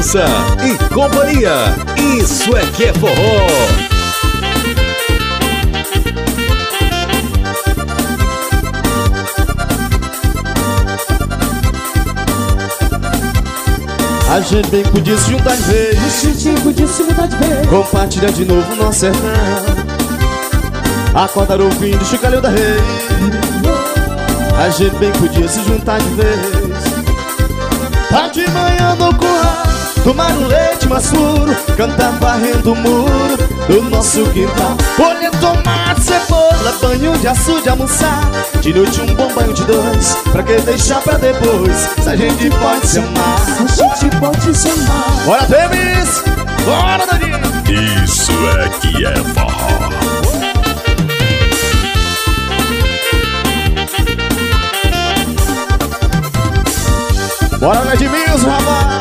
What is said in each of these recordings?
França e companhia. Isso é que é forró. A gente bem podia se juntar de vez. A gente podia se juntar de vez. Compartilhar de novo nosso sertão. Acordar ouvindo Chicalhão da Rei. A gente bem podia se juntar de vez. Tá de manhã no curral, tomar um leite mais puro, cantar varrendo o muro do nosso quintal. Colher tomate, cebola, banho de açude, almoçar. De noite um bom banho de dois, pra que deixar pra depois? Se a gente pode se amar, A gente pode se amar. bora Temis, bora Dani. Isso é que é forró. Bora Edmilson, rapaz.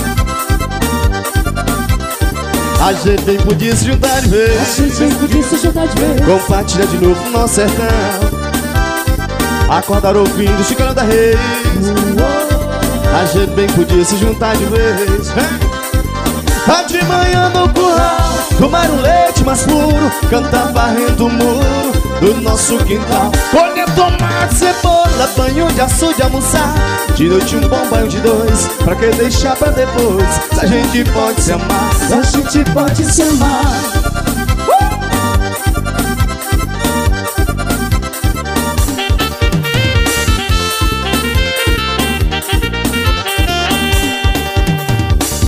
A gente bem podia se juntar de A vez. gente podia se juntar de vez. Compartilhar de novo nosso sertão. Acordar ouvindo Chicalhão da Rei. A gente bem podia se juntar de vez. Tá de manhã no curral, tomar um leite mais puro, cantar varrendo o muro do nosso quintal. Colher tomate, cebola, banho de açude, almoçar. De noite um bom banho de dois, pra que deixar pra depois? Se a gente pode se amar, A gente pode se amar.